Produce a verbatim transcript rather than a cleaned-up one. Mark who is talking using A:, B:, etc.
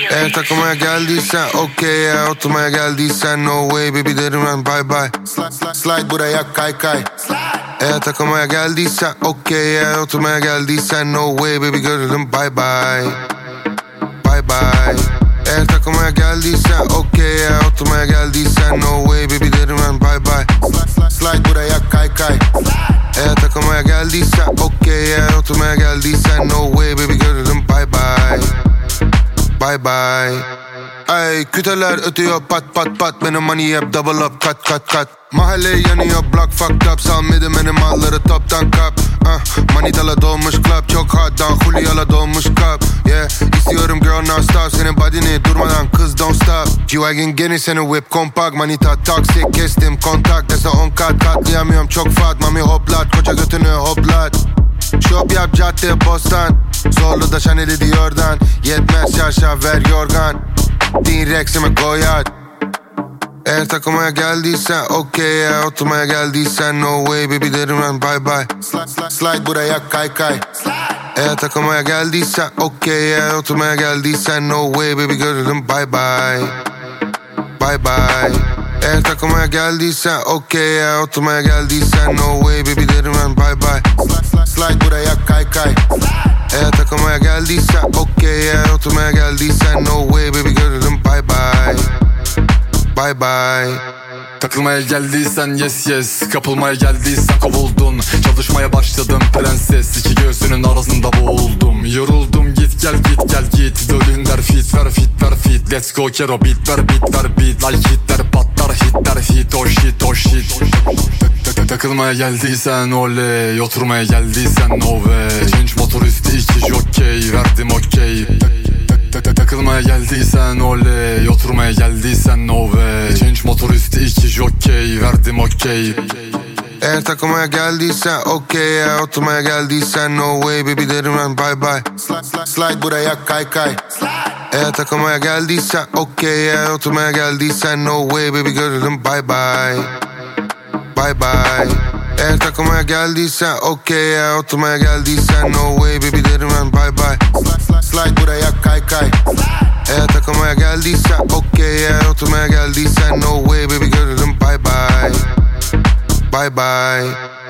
A: Eğer takılmaya geldiysen okey, eğer oturmaya geldiysen no way baby derim ben bye bye. Slide, slide buraya kay kay. Eğer takılmaya geldiysen okey, eğer oturmaya geldiysen no way baby görelim bye bye. Bye bye. Eğer takılmaya geldiysen okey, eğer oturmaya geldiysen no way baby derim ben bye bye. Slide, slide buraya kay kay. Eğer takılmaya geldiysen okey, eğer oturmaya geldiysen no way baby görelim bye bye. Bye bye. Ay küteler ötüyor pat pat pat, benim money hep double up kat kat kat. Mahalle yanıyor block fucked up, salmadım benim malları toptan kap. uh, Manitala dolmuş club, çok hot'dan Julia'la dolmuş cup. Yeah, istiyorum girl non stop, senin body'ni durmadan kız don't stop. G-Wagon geni seni whip kompakt, manita toxic kestim kontak. Dese on kat katlayamıyorum çok fat, mami hoplat koca götünü hoplat. Şop yap cadde bostan, zorlu da Chanel'i Dior'dan. Yetmez şaşa ver yorgan, din Rex'ime koyat. Eğer takılmaya geldiysen okey, eğer oturmaya geldiysen no way baby derim ben bye bye. Slide, slide, slide buraya kay kay. Eğer takılmaya geldiysen okey, eğer oturmaya geldiysen no way baby görelim bye bye. Bye bye. Eğer takılmaya geldiysen okey, eğer oturmaya geldiysen no way baby derim ben bye bye. Slide, slide, slide buraya kay kay. Eğer takılmaya geldiysen okey, eğer oturmaya geldiysen no way baby görelim bye bye. Bye bye.
B: Takılmaya geldiysen yes yes, kapılmaya geldiysen kovuldun. Çalışmaya başladım prenses, iki göğsünün arasında boğuldum. Yoruldum git gel git gel git, dölünler fit ver fit ver fit. Let's go kero beat ver beat ver beat. Like hitler patlar hitler hit oh shit oh shit. Takılmaya geldiysen oley, oturmaya geldiysen no way. Change motoristi iki jockey, verdim okey. Takılmaya geldiysen oley, oturmaya geldiysen no way. Change motoristi iki jockey, verdim okey.
A: Eğer takılmaya geldiysen okey, eğer oturmaya geldiysen no way baby derim ben bye bye. Slide, slide, slide buraya kay kay. Eğer takılmaya geldiysen okey, eğer oturmaya geldiysen no way baby görelim bye bye. Bye bye. Eğer takılmaya geldiysen okey, eğer oturmaya geldiysen no way baby derim ben bye bye. Slide, slide, slide buraya kay kay. Eğer takılmaya geldiysen okey, eğer oturmaya geldiysen no way baby görelim bye bye. Bye bye.